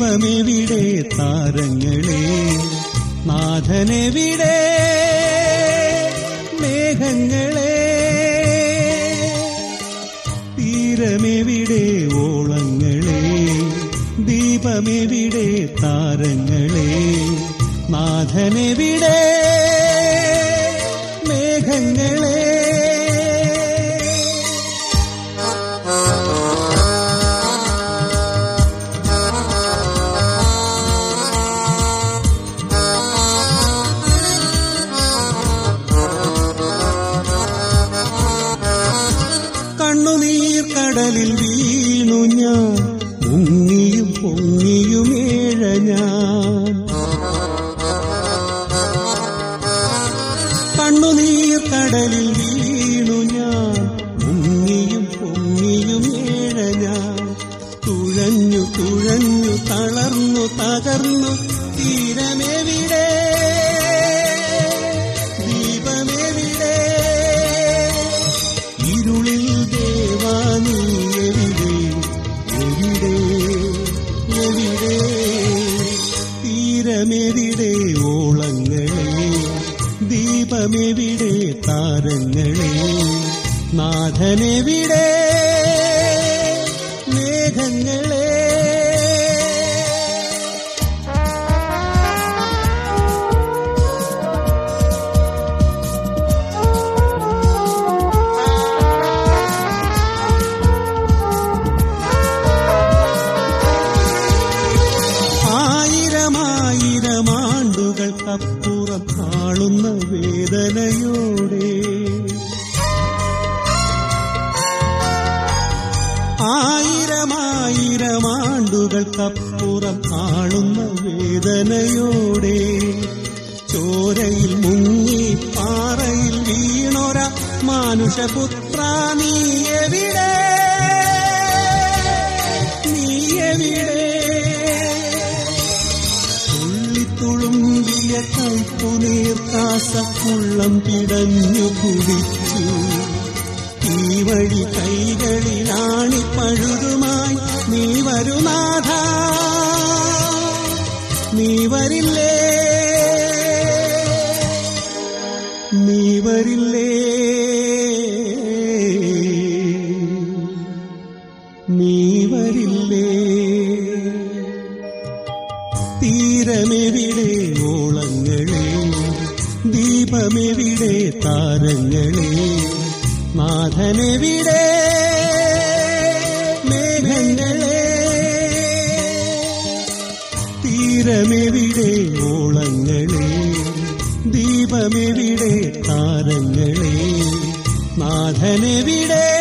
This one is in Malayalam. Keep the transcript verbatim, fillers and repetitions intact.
ദീപമെവിടെ താരങ്ങളെ, നാഥനെവിടെ മേഘങ്ങളെ, തീരമെവിടെ ഓളങ്ങളെ, ദീപമെവിടെ താരങ്ങളെ, നാഥനെവിടെ മേഘങ്ങളെ. കണ്ണുനീർ കടലിൽ വീണു ഞാൻ, മുങ്ങിയും പൊങ്ങിയുമേഴ ഞാൻ. കണ്ണുനീർ കടലിൽ വീണു ഞാൻ, മുങ്ങിയും പൊങ്ങിയുമേഴ ഞാൻ. തുഴഞ്ഞു തുഴഞ്ഞു തളർന്നു തകർന്നു തീരമെവിടെ, ദീപമെവിടെ, ഇരുളിൽ ദേവാ നീ എവിടെ, എവിടെ എവിടെ, തീരമെവിടെ ഓളങ്ങളെ, ദീപമെവിടെ താരങ്ങളെ, നാഥനെവിടെ മേഘങ്ങളെ. ആയിരമായിരമാണ്ടുകൾക്കപ്പുറം ആളുന്ന വേദനയോടെ, ആയിരമായിരമാണ്ടുകൾക്കപ്പുറം ആളുന്ന വേദനയോടെ, ചോരയിൽ മുങ്ങി പാറയിൽ വീണൊര മാനുഷപുത്ര നീ എവിടെ, നീ എവിടെ, തുള്ളിത്തുളുമ്പിയ കൈപ്പുനീർക്കാസക്കുള്ളം പിടഞ്ഞു കുടിച്ചു. ഈ വഴി കൈകളിലാണി പഴുതുമായി നീ വരുനാഥ, നീ വരില്ലേ, നീ വരില്ലേ, നീ വരില്ലേ. തീരമെവിടെ ഓളങ്ങളെ, ദീപമെവിടെ താരങ്ങളെ, നാഥനെവിടെ മേഘങ്ങളെ, തീരമെവിടെ ഓളങ്ങളെ, ദീപമെവിടെ താരങ്ങളെ, നാഥനെവിടെ